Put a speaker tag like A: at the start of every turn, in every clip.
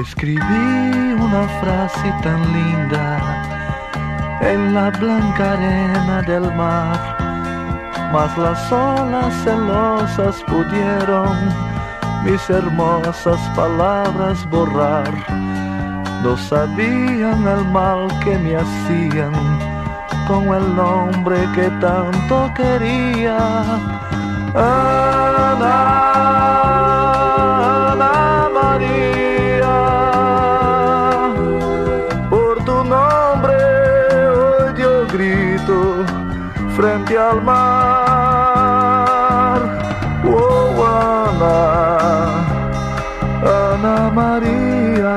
A: escribí una frase tan linda en la blanca arena del mar, mas las olas celosas pudieron mis hermosas palabras borrar. No sabían el mal que me hacían con el nombre que tanto quería. Ana, Ana María, por tu nombre hoy yo grito frente al mar. Oh, Ana, Ana María,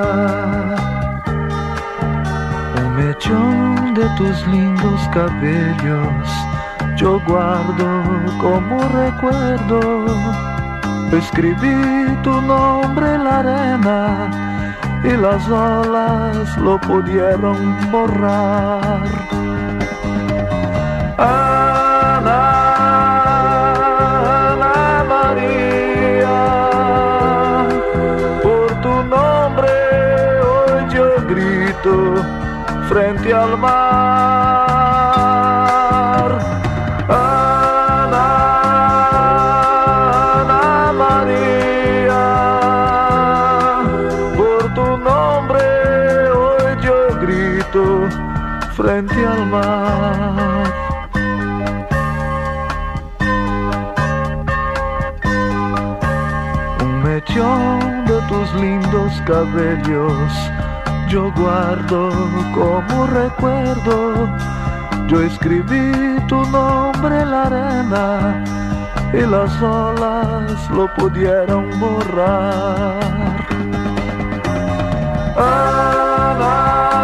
A: un mechón de tus lindos cabellos yo guardo como recuerdo. Escribí tu nombre en la arena y las olas lo pudieron borrar. Ana, Ana María, por tu nombre hoy yo grito frente al mar. Ana, Ana María, por tu nombre hoy yo grito frente al mar. Un mechón de tus lindos cabellos yo guardo como recuerdo. Yo escribí tu nombre en la arena y las olas lo pudieron borrar. Ana,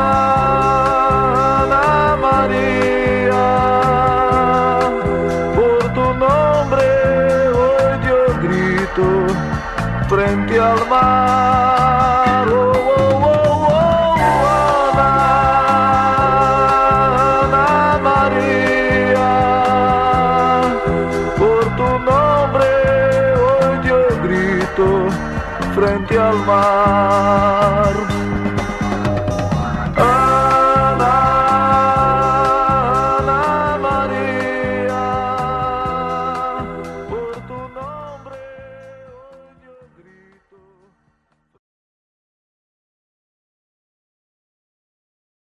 A: Ana María, por tu nombre hoy yo grito frente al mar. Oh, oh, oh, oh, Ana, Ana María, por tu nombre hoy yo grito frente al mar.